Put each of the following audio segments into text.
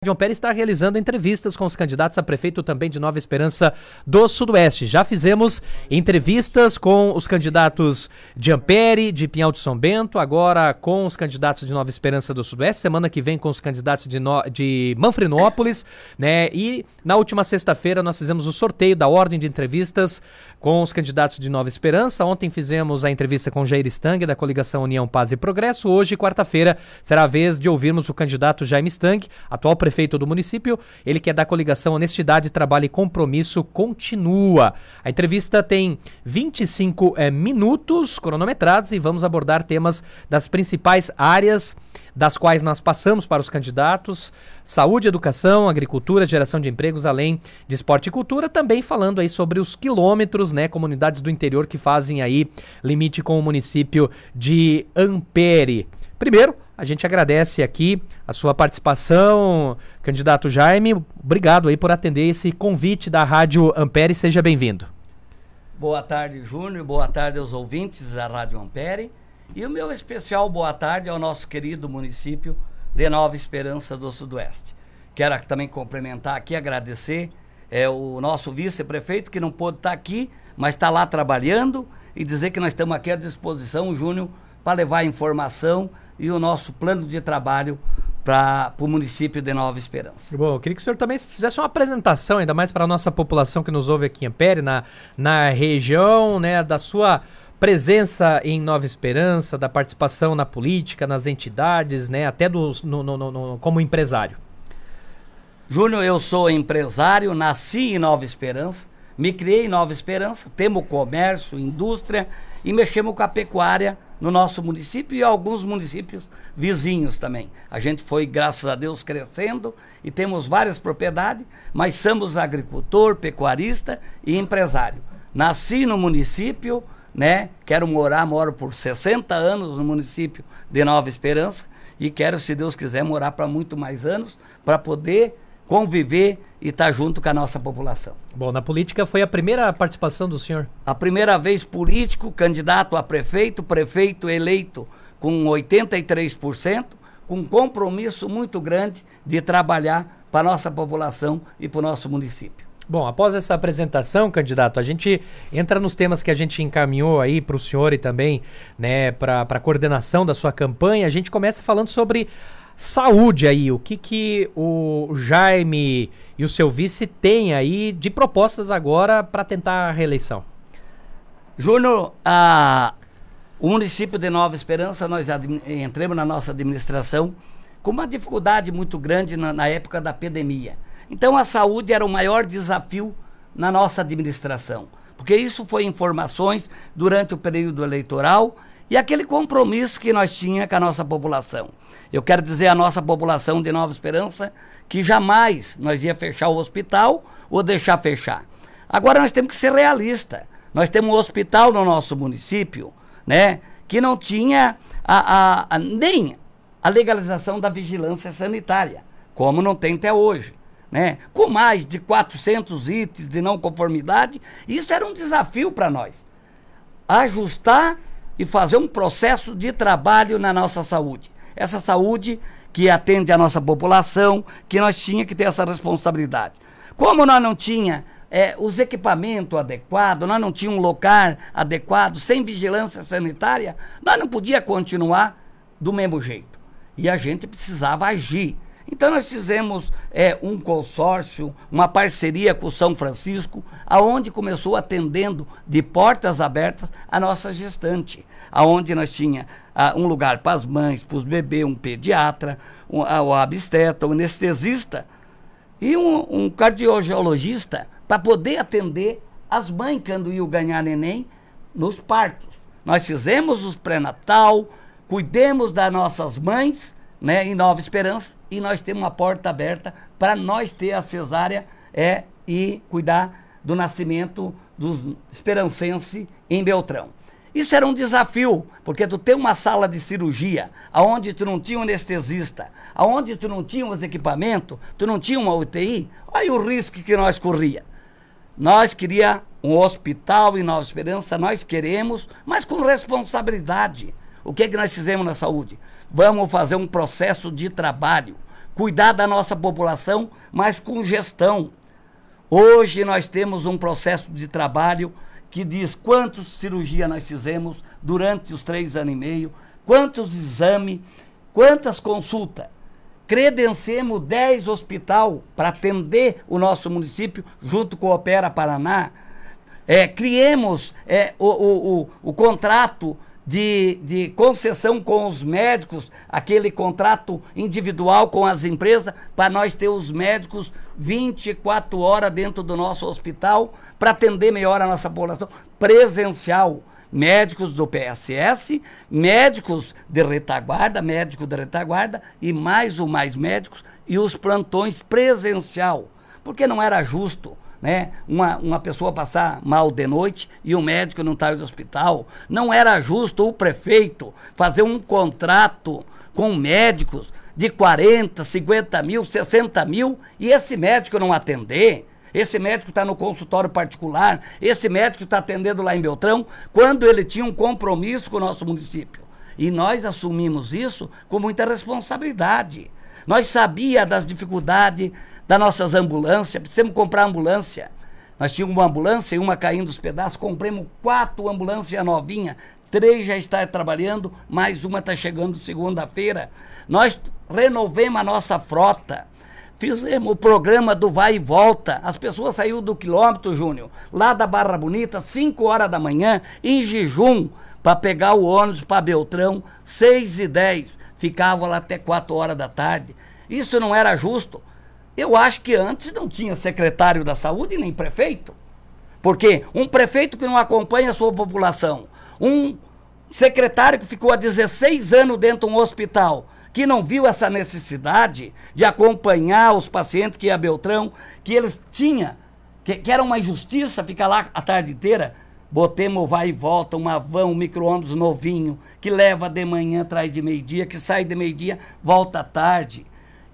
Rádio Ampere está realizando entrevistas com os candidatos a prefeito também de Nova Esperança do Sudoeste. Já fizemos entrevistas com os candidatos de Ampere, de Pinhal de São Bento, agora com os candidatos de Nova Esperança do Sudoeste, semana que vem com os candidatos de Manfrinópolis, né? E na última sexta-feira nós fizemos o sorteio da ordem de entrevistas com os candidatos de Nova Esperança. Ontem fizemos a entrevista com Jair Stang, da coligação União, Paz e Progresso. Hoje, quarta-feira, será a vez de ouvirmos o candidato Jaime Stang, atual prefeito do município, ele que é da coligação Honestidade, Trabalho e Compromisso Continua. A entrevista tem 25 minutos cronometrados e vamos abordar temas das principais áreas das quais nós passamos para os candidatos: saúde, educação, agricultura, geração de empregos, além de esporte e cultura, também falando aí sobre os quilômetros, né, comunidades do interior que fazem aí limite com o município de Ampere. Primeiro, a gente agradece aqui a sua participação, candidato Jaime. Obrigado aí por atender esse convite da Rádio Ampere. Seja bem-vindo. Boa tarde, Júnior. Boa tarde aos ouvintes da Rádio Ampere. E o meu especial boa tarde ao nosso querido município de Nova Esperança do Sudoeste. Quero também complementar aqui, agradecer o nosso vice-prefeito, que não pôde estar aqui, mas está lá trabalhando, e dizer que nós estamos aqui à disposição, Júnior, para levar informação e o nosso plano de trabalho para o município de Nova Esperança. Bom, eu queria que o senhor também fizesse uma apresentação, ainda mais para a nossa população que nos ouve aqui em Ampere, na região, né, da sua presença em Nova Esperança, da participação na política, nas entidades, né, até como empresário. Júnior, eu sou empresário, nasci em Nova Esperança, me criei em Nova Esperança, temos comércio, indústria e mexemos com a pecuária no nosso município e alguns municípios vizinhos também. A gente foi, graças a Deus, crescendo e temos várias propriedades, mas somos agricultor, pecuarista e empresário. Nasci no município, né? Moro por 60 anos no município de Nova Esperança e quero, se Deus quiser, morar para muito mais anos para poder conviver e estar junto com a nossa população. Bom, na política foi a primeira participação do senhor? A primeira vez político, candidato a prefeito eleito com 83%, com compromisso muito grande de trabalhar para a nossa população e para o nosso município. Bom, após essa apresentação, candidato, a gente entra nos temas que a gente encaminhou aí para o senhor e também, né, para a coordenação da sua campanha. A gente começa falando sobre saúde aí, o que o Jaime e o seu vice têm aí de propostas agora para tentar a reeleição? Júnior, o município de Nova Esperança, nós entramos na nossa administração com uma dificuldade muito grande na época da pandemia. Então a saúde era o maior desafio na nossa administração, porque isso foi informações durante o período eleitoral e aquele compromisso que nós tínhamos com a nossa população. Eu quero dizer à nossa população de Nova Esperança que jamais nós ia fechar o hospital ou deixar fechar. Agora nós temos que ser realistas. Nós temos um hospital no nosso município, né, que não tinha nem a legalização da vigilância sanitária, como não tem até hoje, né? Com mais de 400 itens de não conformidade. Isso era um desafio para nós. Ajustar e fazer um processo de trabalho na nossa saúde. Essa saúde que atende a nossa população, que nós tínhamos que ter essa responsabilidade. Como nós não tínhamos os equipamentos adequados, nós não tínhamos um local adequado, sem vigilância sanitária, nós não podíamos continuar do mesmo jeito. E a gente precisava agir. Então nós fizemos um consórcio, uma parceria com o São Francisco, aonde começou atendendo de portas abertas a nossa gestante, aonde nós tinha um lugar para as mães, para os bebês, um pediatra, o obstetra, um anestesista e um cardiologista para poder atender as mães quando iam ganhar neném nos partos. Nós fizemos os pré-natal, cuidemos das nossas mães, né, em Nova Esperança, e nós temos uma porta aberta para nós ter a cesárea e cuidar do nascimento dos esperancenses em Beltrão. Isso era um desafio, porque tu tem uma sala de cirurgia, aonde tu não tinha um anestesista, aonde tu não tinha os equipamentos, tu não tinha uma UTI, olha o risco que nós corria. Nós queríamos um hospital em Nova Esperança, nós queremos, mas com responsabilidade. O que é que nós fizemos na saúde? Vamos fazer um processo de trabalho, cuidar da nossa população, mas com gestão. Hoje nós temos um processo de trabalho que diz quantas cirurgias nós fizemos durante os 3 anos e meio, quantos exames, quantas consultas. Credenciemos 10 hospitais para atender o nosso município, junto com o Opera Paraná. Criemos o contrato de concessão com os médicos, aquele contrato individual com as empresas, para nós ter os médicos 24 horas dentro do nosso hospital, para atender melhor a nossa população, presencial. Médicos do PSS, médicos de retaguarda, e mais médicos, e os plantões presencial. Porque não era justo, né, uma pessoa passar mal de noite e o médico não estar no hospital. Não era justo o prefeito fazer um contrato com médicos de 40, 50 mil, 60 mil e esse médico não atender. Esse médico está no consultório particular, esse médico está atendendo lá em Beltrão, quando ele tinha um compromisso com o nosso município. E nós assumimos isso com muita responsabilidade. Nós sabíamos das dificuldades das nossas ambulâncias, precisamos comprar ambulância. Nós tínhamos uma ambulância e uma caindo dos pedaços, compramos 4 ambulâncias novinhas, 3 já estão trabalhando, mais uma está chegando segunda-feira. Nós renovemos a nossa frota. Fizemos o programa do vai e volta. As pessoas saíram do quilômetro, Júnior, lá da Barra Bonita, 5 horas da manhã, em jejum, para pegar o ônibus para Beltrão, 6h10. Ficavam lá até 4 horas da tarde. Isso não era justo. Eu acho que antes não tinha secretário da saúde nem prefeito. Porque um prefeito que não acompanha a sua população, um secretário que ficou há 16 anos dentro de um hospital, que não viu essa necessidade de acompanhar os pacientes que ia a Beltrão, que eles tinham, que era uma injustiça ficar lá a tarde inteira. Botemos vai e volta, uma van, um micro-ônibus novinho, que leva de manhã, traz de meio-dia, que sai de meio-dia, volta à tarde.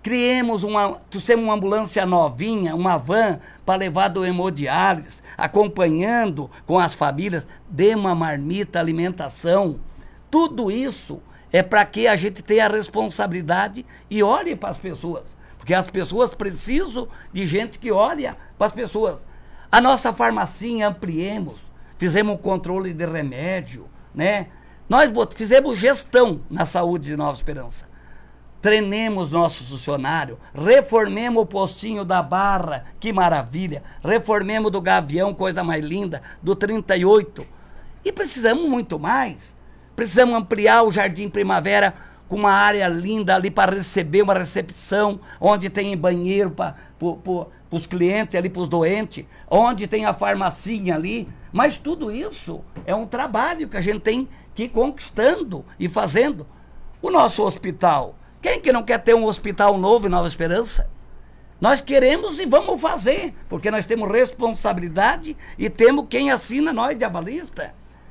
Trouxemos uma ambulância novinha, uma van, para levar do hemodiálise, acompanhando com as famílias, dê uma marmita, alimentação. Tudo isso é para que a gente tenha a responsabilidade e olhe para as pessoas. Porque as pessoas precisam de gente que olha para as pessoas. A nossa farmacinha ampliemos, fizemos um controle de remédio, né? Nós fizemos gestão na saúde de Nova Esperança. Treinemos nossos funcionários, reformemos o postinho da Barra, que maravilha, reformemos do Gavião, coisa mais linda, do 38. E precisamos muito mais. Precisamos ampliar o Jardim Primavera com uma área linda ali para receber uma recepção, onde tem banheiro para os clientes ali, para os doentes, onde tem a farmacinha ali. Mas tudo isso é um trabalho que a gente tem que ir conquistando e fazendo. O nosso hospital, quem que não quer ter um hospital novo em Nova Esperança? Nós queremos e vamos fazer, porque nós temos responsabilidade e temos quem assina nós de avalista.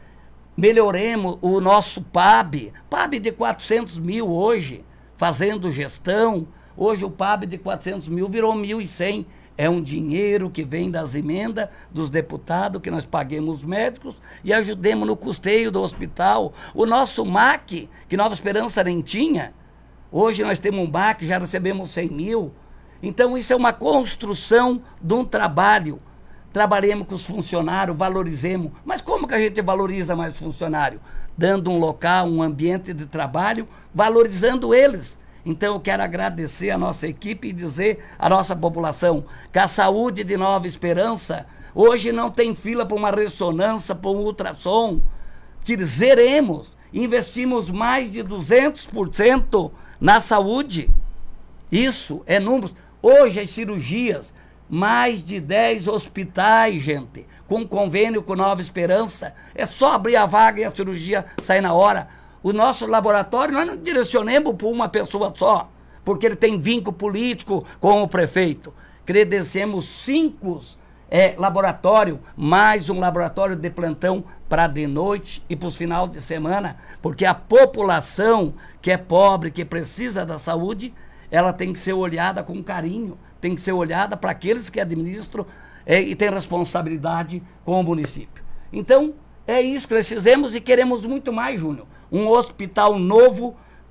Melhoremos o nosso PAB de 400 mil hoje, fazendo gestão. Hoje o PAB de 400 mil virou 1.100. É um dinheiro que vem das emendas dos deputados, que nós paguemos os médicos e ajudemos no custeio do hospital. O nosso MAC, que Nova Esperança nem tinha, hoje nós temos um MAC, já recebemos 100 mil. Então isso é uma construção de um trabalho. Trabalhemos com os funcionários, valorizemos. Mas como que a gente valoriza mais os funcionários? Dando um local, um ambiente de trabalho, valorizando eles. Então eu quero agradecer a nossa equipe e dizer à nossa população que a saúde de Nova Esperança hoje não tem fila para uma ressonância, para um ultrassom. Zeremos, investimos mais de 200% na saúde. Isso é números. Hoje as cirurgias, mais de 10 hospitais, gente, com convênio com Nova Esperança. É só abrir a vaga e a cirurgia sai na hora. O nosso laboratório, nós não direcionemos para uma pessoa só, porque ele tem vínculo político com o prefeito. Credenciamos 5 laboratórios, mais um laboratório de plantão para de noite e para os finais de semana, porque a população que é pobre, que precisa da saúde, ela tem que ser olhada com carinho, tem que ser olhada para aqueles que administram e têm responsabilidade com o município. Então, é isso que nós fizemos e queremos muito mais, Júnior. Um hospital novo,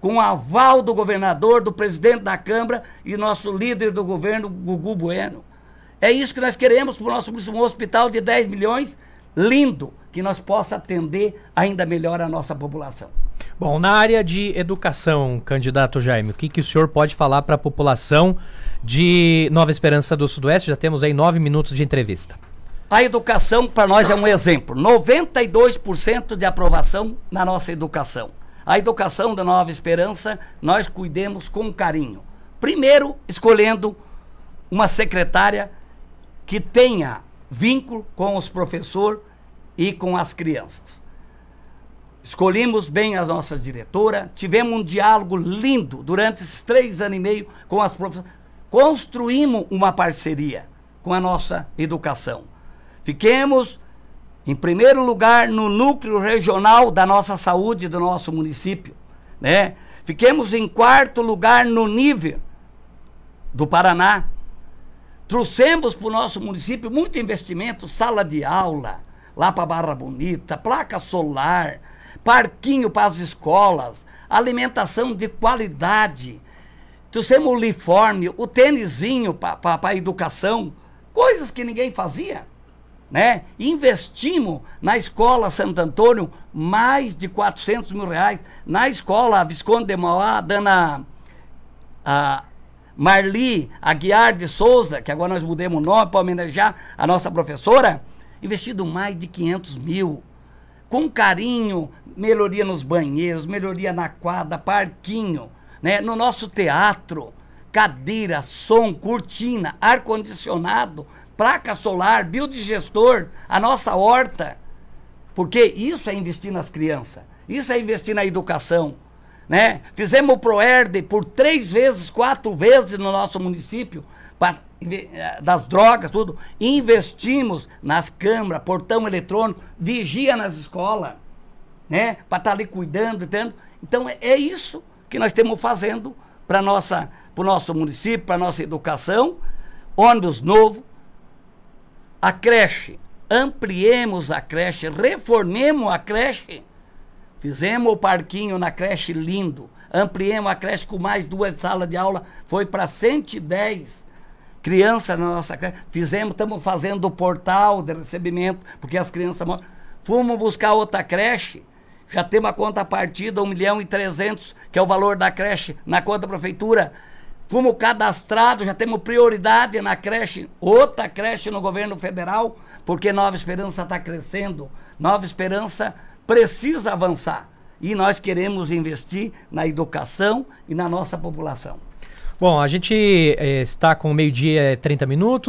com o aval do governador, do presidente da Câmara e nosso líder do governo, Gugu Bueno. É isso que nós queremos para o nosso município, um hospital de 10 milhões, lindo, que nós possa atender ainda melhor a nossa população. Bom, na área de educação, candidato Jaime, o que o senhor pode falar para a população de Nova Esperança do Sudoeste? Já temos aí 9 minutos de entrevista. A educação para nós é um exemplo, 92% de aprovação na nossa educação. A educação da Nova Esperança nós cuidemos com carinho. Primeiro, escolhendo uma secretária que tenha vínculo com os professores e com as crianças. Escolhemos bem a nossa diretora, tivemos um diálogo lindo durante esses 3 anos e meio com as professoras. Construímos uma parceria com a nossa educação. Fiquemos, em primeiro lugar, no núcleo regional da nossa saúde do nosso município, né? Fiquemos em 4º lugar no nível do Paraná. Trouxemos para o nosso município muito investimento, sala de aula, lá para Barra Bonita, placa solar, parquinho para as escolas, alimentação de qualidade. Trouxemos o uniforme, o tênisinho para a educação, coisas que ninguém fazia, né? Investimos na escola Santo Antônio mais de 400 mil reais, na escola Visconde de Mauá, dona Marli Aguiar de Souza, que agora nós mudamos o nome para homenagear a nossa professora, investido mais de 500 mil, com carinho, melhoria nos banheiros, melhoria na quadra, parquinho, né? No nosso teatro, cadeira, som, cortina, ar-condicionado, placa solar, biodigestor, a nossa horta, porque isso é investir nas crianças, isso é investir na educação, né? Fizemos o ProERD por 3 vezes, 4 vezes no nosso município, das drogas, tudo. Investimos nas câmaras, portão eletrônico, vigia nas escolas, né? Para estar ali cuidando, entendeu? Então é isso que nós estamos fazendo para o nosso município, para a nossa educação. Ônibus novo, a creche, ampliemos a creche, reformemos a creche, fizemos o parquinho na creche lindo, ampliemos a creche com mais 2 salas de aula, foi para 110 crianças na nossa creche. Estamos fazendo o portal de recebimento, porque as crianças moram. Fomos buscar outra creche, já temos a conta partida, 1.300.000, que é o valor da creche na conta da prefeitura. Fomos cadastrados, já temos prioridade na creche, outra creche no governo federal, porque Nova Esperança está crescendo, Nova Esperança precisa avançar. E nós queremos investir na educação e na nossa população. Bom, a gente está com 12h30,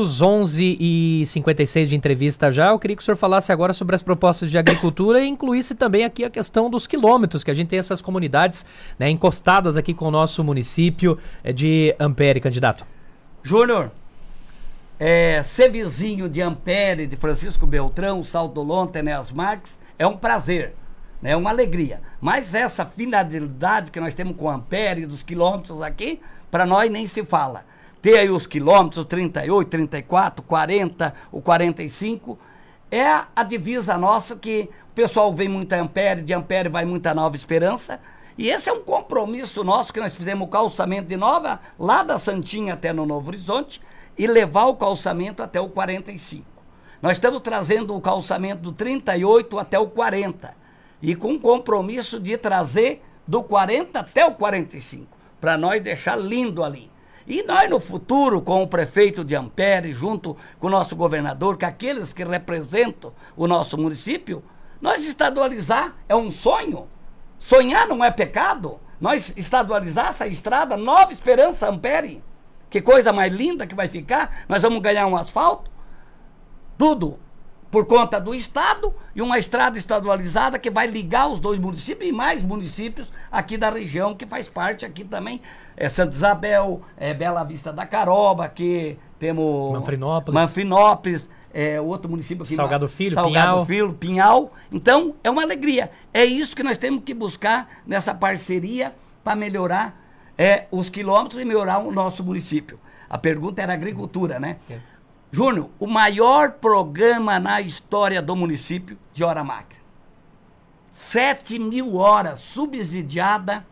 11h56 de entrevista já. Eu queria que o senhor falasse agora sobre as propostas de agricultura e incluísse também aqui a questão dos quilômetros, que a gente tem essas comunidades, né, encostadas aqui com o nosso município de Ampere, candidato. Júnior, ser vizinho de Ampere, de Francisco Beltrão, Salto Lonte, Enéas Marques, é um prazer, né, é uma alegria. Mas essa finalidade que nós temos com Ampere, dos quilômetros aqui, para nós nem se fala. Tem aí os quilômetros, o 38, 34, 40, o 45. É a divisa nossa, que o pessoal vem muito a Ampere, de Ampere vai muito a Nova Esperança. E esse é um compromisso nosso, que nós fizemos o calçamento de Nova, lá da Santinha até no Novo Horizonte, e levar o calçamento até o 45. Nós estamos trazendo o calçamento do 38 até o 40. E com compromisso de trazer do 40 até o 45. Para nós deixar lindo ali. E nós no futuro, com o prefeito de Ampere, junto com o nosso governador, com aqueles que representam o nosso município, nós estadualizar é um sonho. Sonhar não é pecado. Nós estadualizar essa estrada, Nova Esperança Ampere. Que coisa mais linda que vai ficar. Nós vamos ganhar um asfalto. Tudo por conta do Estado, e uma estrada estadualizada que vai ligar os 2 municípios e mais municípios aqui da região, que faz parte aqui também, Santa Isabel, Bela Vista da Caroba, aqui temos Manfrinópolis, outro município aqui, Salgado Filho, Pinhal. Então, é uma alegria. É isso que nós temos que buscar nessa parceria para melhorar os quilômetros e melhorar o nosso município. A pergunta era agricultura, né? Júnior, o maior programa na história do município de hora máquina. 7.000 horas subsidiada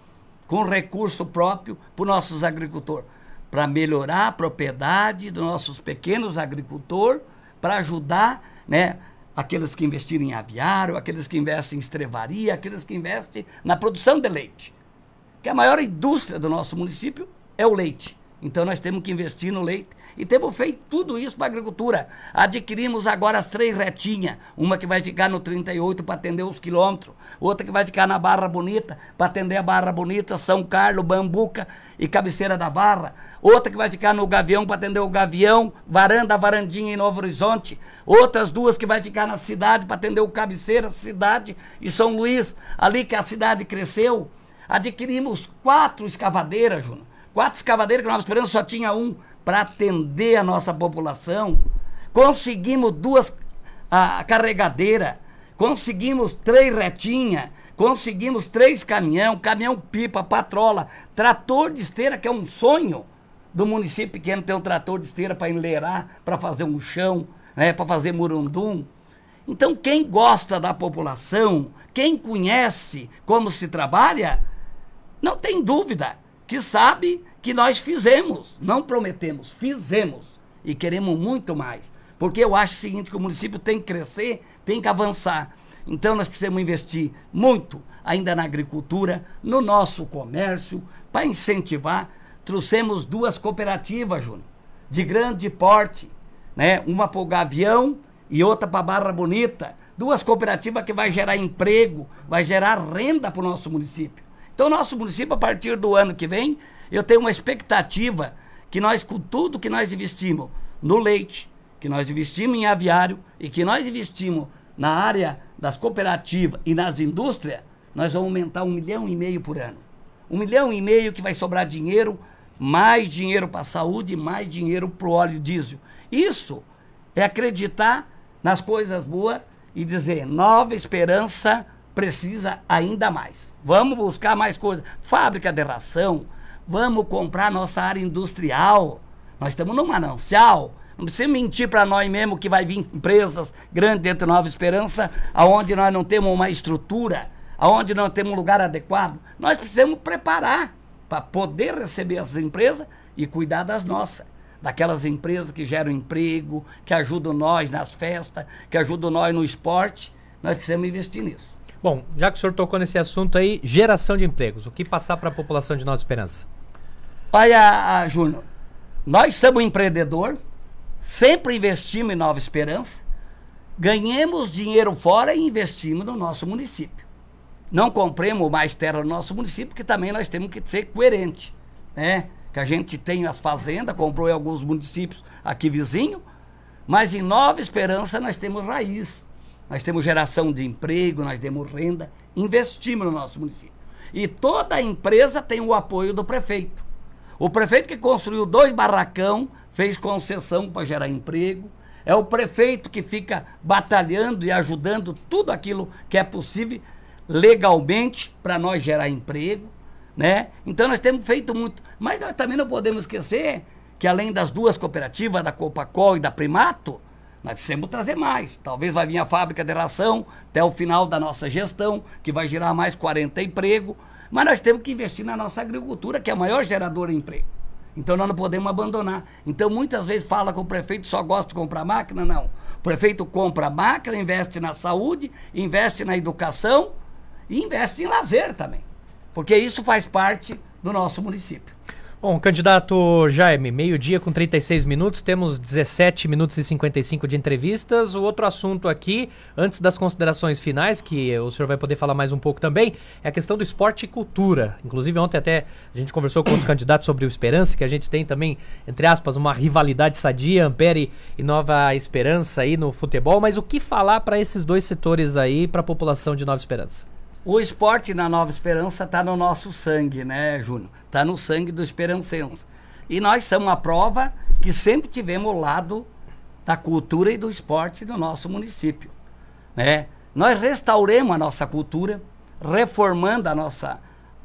com recurso próprio para os nossos agricultores, para melhorar a propriedade dos nossos pequenos agricultores, para ajudar, né, aqueles que investiram em aviário, aqueles que investem em estrevaria, aqueles que investem na produção de leite. Que a maior indústria do nosso município é o leite. Então nós temos que investir no leite e temos feito tudo isso para a agricultura. Adquirimos agora as 3 retinhas, uma que vai ficar no 38 para atender os quilômetros, outra que vai ficar na Barra Bonita para atender a Barra Bonita, São Carlos, Bambuca e Cabeceira da Barra, outra que vai ficar no Gavião para atender o Gavião, Varandinha em Novo Horizonte, outras 2 que vai ficar na cidade para atender o Cabeceira, Cidade e São Luís, ali que a cidade cresceu. Adquirimos 4 escavadeiras, Júnior. 4 escavadeiras que Nova Esperança só tinha 1 para atender a nossa população. Conseguimos 2 carregadeiras, conseguimos 3 retinhas, conseguimos 3 caminhão-pipa, patrola, trator de esteira, que é um sonho do município pequeno ter um trator de esteira para enleirar, para fazer um chão, né, para fazer murundum. Então, quem gosta da população, quem conhece como se trabalha, não tem dúvida que sabe que nós fizemos, não prometemos, fizemos e queremos muito mais. Porque eu acho o seguinte, que o município tem que crescer, tem que avançar. Então nós precisamos investir muito ainda na agricultura, no nosso comércio, para incentivar. Trouxemos 2 cooperativas, Júnior, de grande porte, né? Uma para o Gavião e outra para a Barra Bonita. 2 cooperativas que vai gerar emprego, vai gerar renda para o nosso município. Então, nosso município, a partir do ano que vem, eu tenho uma expectativa que nós, com tudo que nós investimos no leite, que nós investimos em aviário e que nós investimos na área das cooperativas e nas indústrias, nós vamos aumentar 1,5 milhão por ano. 1,5 milhão que vai sobrar dinheiro, mais dinheiro para a saúde, mais dinheiro para o óleo diesel. Isso é acreditar nas coisas boas e dizer, Nova Esperança precisa ainda mais. Vamos buscar mais coisas. Fábrica de ração, vamos comprar nossa área industrial. Nós estamos num manancial. Não precisa mentir para nós mesmo que vai vir empresas grandes dentro de Nova Esperança, aonde nós não temos uma estrutura, aonde não temos um lugar adequado. Nós precisamos preparar para poder receber essas empresas e cuidar das nossas. Daquelas empresas que geram emprego, que ajudam nós nas festas, que ajudam nós no esporte. Nós precisamos investir nisso. Bom, já que o senhor tocou nesse assunto aí, geração de empregos, o que passar para a população de Nova Esperança? Olha, Júnior, nós somos empreendedor, sempre investimos em Nova Esperança, ganhamos dinheiro fora e investimos no nosso município. Não compremos mais terra no nosso município, porque também nós temos que ser coerentes, né? Que a gente tem as fazendas, comprou em alguns municípios aqui vizinho, mas em Nova Esperança nós temos raiz. Nós temos geração de emprego, nós temos renda, investimos no nosso município. E toda empresa tem o apoio do prefeito. O prefeito que construiu 2 barracão, fez concessão para gerar emprego. É o prefeito que fica batalhando e ajudando tudo aquilo que é possível legalmente para nós gerar emprego, né? Então nós temos feito muito. Mas nós também não podemos esquecer que além das 2 cooperativas, da Copacol e da Primato, nós precisamos trazer mais. Talvez vai vir a fábrica de ração até o final da nossa gestão, que vai gerar mais 40 empregos. Mas nós temos que investir na nossa agricultura, que é a maior geradora de emprego. Então nós não podemos abandonar. Então muitas vezes fala que o prefeito só gosta de comprar máquina. Não. O prefeito compra máquina, investe na saúde, investe na educação e investe em lazer também. Porque isso faz parte do nosso município. Bom, candidato Jaime, 12:00 com 36 minutos, temos 17 minutos e 55 de entrevistas. O outro assunto aqui, antes das considerações finais, que o senhor vai poder falar mais um pouco também, é a questão do esporte e cultura. Inclusive ontem até a gente conversou com os candidatos sobre o Esperança, que a gente tem também, entre aspas, uma rivalidade sadia, Ampere e Nova Esperança aí no futebol, mas o que falar para esses 2 setores aí, para a população de Nova Esperança? O esporte na Nova Esperança está no nosso sangue, né, Júnior? Está no sangue do esperancense. E nós somos a prova que sempre tivemos o lado da cultura e do esporte no nosso município, né? Nós restauramos a nossa cultura, reformando a nossa,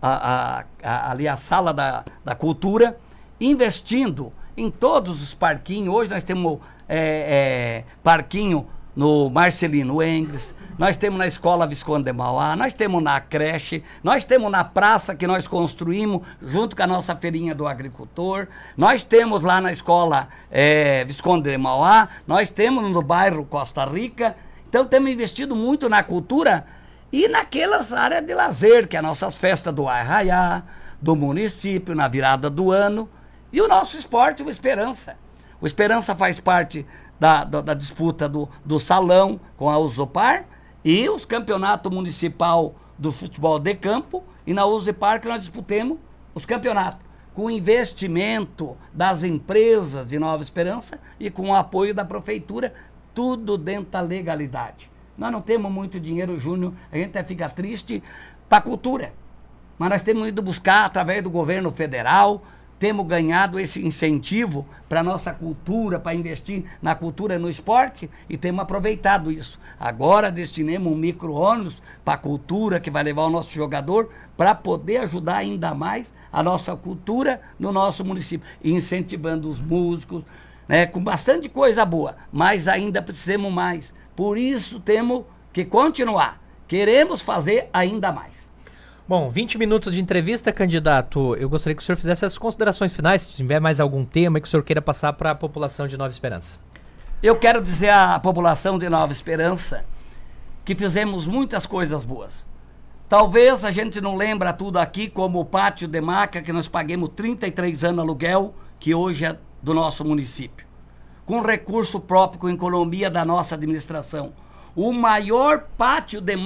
ali a sala da cultura, investindo em todos os parquinhos. Hoje nós temos parquinho no Marcelino Engels, nós temos na Escola Visconde de Mauá, nós temos na creche, nós temos na praça que nós construímos junto com a nossa feirinha do agricultor, nós temos lá na Escola Visconde de Mauá, nós temos no bairro Costa Rica. Então temos investido muito na cultura e naquelas áreas de lazer, que é as nossas festas do Arraiá, do município, na virada do ano, e o nosso esporte, o Esperança. O Esperança faz parte da disputa do salão com a Usopar e os campeonatos municipal do futebol de campo, e na Usopar que nós disputemos os campeonatos, com investimento das empresas de Nova Esperança e com o apoio da prefeitura, tudo dentro da legalidade. Nós não temos muito dinheiro, Júnior, a gente até fica triste para a cultura, mas nós temos ido buscar através do governo federal, temos ganhado esse incentivo para a nossa cultura, para investir na cultura e no esporte, e temos aproveitado isso. Agora destinemos um micro-ônibus para a cultura, que vai levar o nosso jogador, para poder ajudar ainda mais a nossa cultura no nosso município, incentivando os músicos, né, com bastante coisa boa, mas ainda precisamos mais. Por isso temos que continuar. Queremos fazer ainda mais. Bom, 20 minutos de entrevista, candidato. Eu gostaria que o senhor fizesse as considerações finais, se tiver mais algum tema que o senhor queira passar para a população de Nova Esperança. Eu quero dizer à população de Nova Esperança que fizemos muitas coisas boas. Talvez a gente não lembra tudo aqui, como o Pátio de Maca, que nós paguemos 33 anos aluguel, que hoje é do nosso município. Com recurso próprio, com economia da nossa administração. O maior pátio de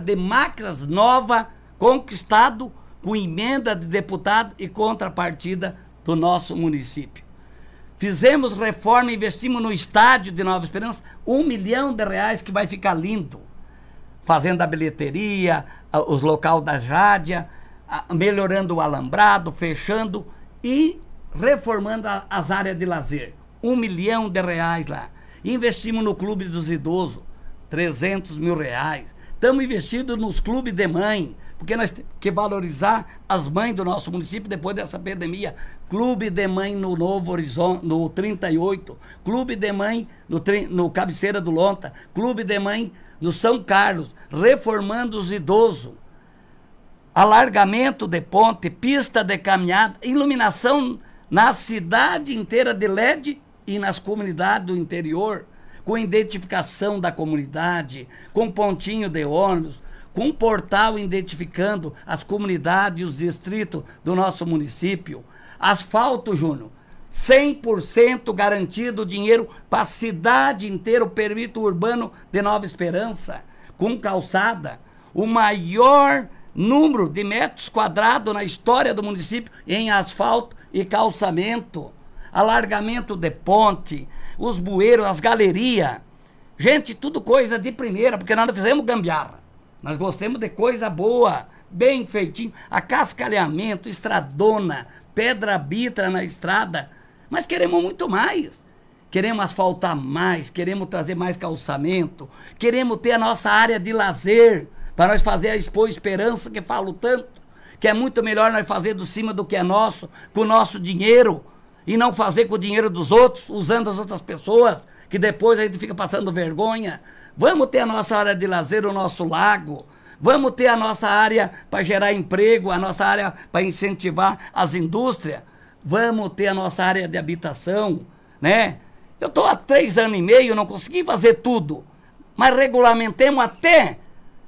macras nova, conquistado com emenda de deputado e contrapartida do nosso município. Fizemos reforma, investimos no estádio de Nova Esperança, R$1 milhão que vai ficar lindo. Fazendo a bilheteria, os locais da Jádia, melhorando o alambrado, fechando e reformando as áreas de lazer. R$1 milhão lá. Investimos no Clube dos Idosos, R$300 mil. Estamos investindo nos clubes de mãe, porque nós temos que valorizar as mães do nosso município depois dessa pandemia. Clube de mãe no Novo Horizonte, no 38, clube de mãe no Cabeceira do Lonta, clube de mãe no São Carlos, reformando os idosos, alargamento de ponte, pista de caminhada, iluminação na cidade inteira de LED e nas comunidades do interior, com identificação da comunidade, com pontinho de ônibus, com um portal identificando as comunidades e os distritos do nosso município. Asfalto, Júnior, 100% garantido dinheiro para a cidade inteira, o perímetro urbano de Nova Esperança, com calçada, o maior número de metros quadrados na história do município em asfalto e calçamento, alargamento de ponte, os bueiros, as galerias. Gente, tudo coisa de primeira, porque nós não fizemos gambiarra. Nós gostamos de coisa boa, bem feitinho, acascalhamento, estradona, pedra bitra na estrada, mas queremos muito mais. Queremos asfaltar mais, queremos trazer mais calçamento, queremos ter a nossa área de lazer, para nós fazer a Expo Esperança, que falo tanto, que é muito melhor nós fazer do cima do que é nosso, com o nosso dinheiro, e não fazer com o dinheiro dos outros, usando as outras pessoas, que depois a gente fica passando vergonha. Vamos ter a nossa área de lazer, o nosso lago. Vamos ter a nossa área para gerar emprego, a nossa área para incentivar as indústrias. Vamos ter a nossa área de habitação, né? Eu estou há 3 anos e meio, não consegui fazer tudo, mas regulamentemos até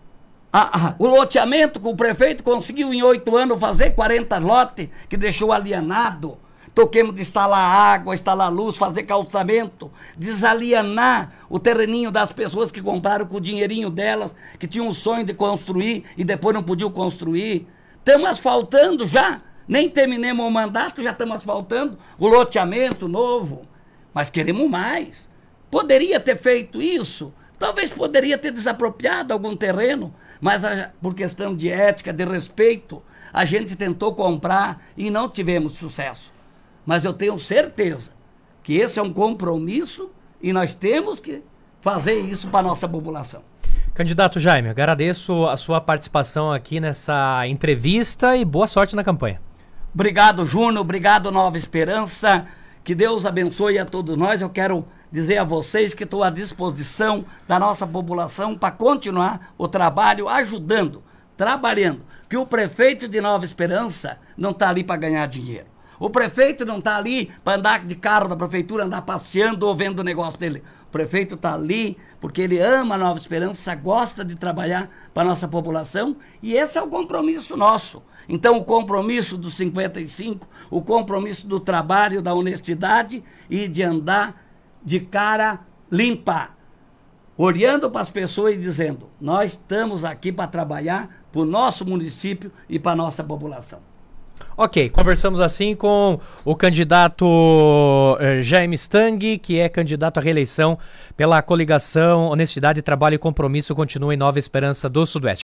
o loteamento que o prefeito conseguiu em 8 anos fazer 40 lotes, que deixou alienado. Toquemos de instalar água, instalar luz, fazer calçamento, desalienar o terreninho das pessoas que compraram com o dinheirinho delas, que tinham um sonho de construir e depois não podiam construir. Estamos asfaltando já, nem terminemos o mandato, já estamos asfaltando o loteamento novo. Mas queremos mais. Poderia ter feito isso, talvez poderia ter desapropriado algum terreno, mas por questão de ética, de respeito, a gente tentou comprar e não tivemos sucesso. Mas eu tenho certeza que esse é um compromisso e nós temos que fazer isso para a nossa população. Candidato Jaime, agradeço a sua participação aqui nessa entrevista e boa sorte na campanha. Obrigado, Júnior. Obrigado, Nova Esperança. Que Deus abençoe a todos nós. Eu quero dizer a vocês que estou à disposição da nossa população para continuar o trabalho ajudando, trabalhando, que o prefeito de Nova Esperança não está ali para ganhar dinheiro. O prefeito não está ali para andar de carro da prefeitura, andar passeando ou vendo o negócio dele. O prefeito está ali porque ele ama a Nova Esperança, gosta de trabalhar para a nossa população e esse é o compromisso nosso. Então o compromisso dos 55, o compromisso do trabalho, da honestidade e de andar de cara limpa, olhando para as pessoas e dizendo, nós estamos aqui para trabalhar para o nosso município e para a nossa população. Ok, conversamos assim com o candidato Jaime Stang, que é candidato à reeleição pela coligação Honestidade, Trabalho e Compromisso Continua em Nova Esperança do Sudoeste.